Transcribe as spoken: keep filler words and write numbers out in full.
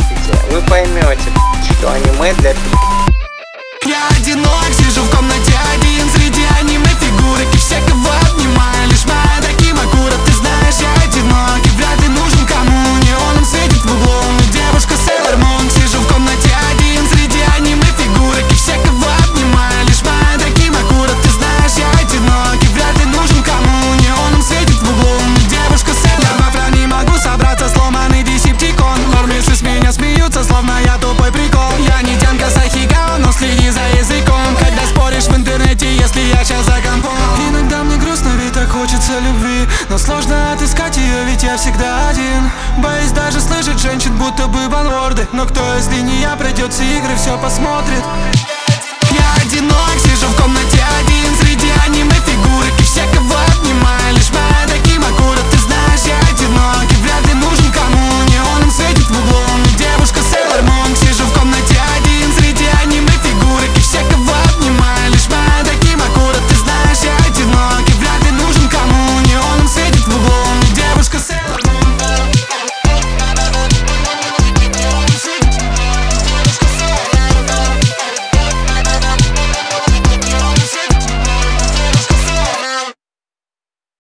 посмотрите, вы поймете, что аниме для пи***. Я одинок, сижу в комнате один среди аниме фигурок и все, кого обнимаю, лишь моя Такимакура. Ты знаешь, я одинок и вряд ли нужен кому. Неоном светит в углу, но девушка Sailor Moon. Сижу в комнате один среди аниме фигурок и все, кого обнимаю, лишь моя Такимакура. Ты знаешь, я одинок и вряд ли нужен кому. Неоном светит в углу, но девушка Sailor Moon. Я во не могу собраться, сломанный десептикон. Нормисы с меня смеются, словно я тупой прикол. Я не Тянка Сахигао, но следи за языком, когда споришь в интернете, если я сейчас за компом. Иногда мне грустно, ведь так хочется любви, но сложно отыскать ее, ведь я всегда один. Боюсь даже слышать женщин, будто бы банворды. Но кто, если не я, пройдет все игры, все посмотрит. Я одинок, сижу в комнате один среди аниме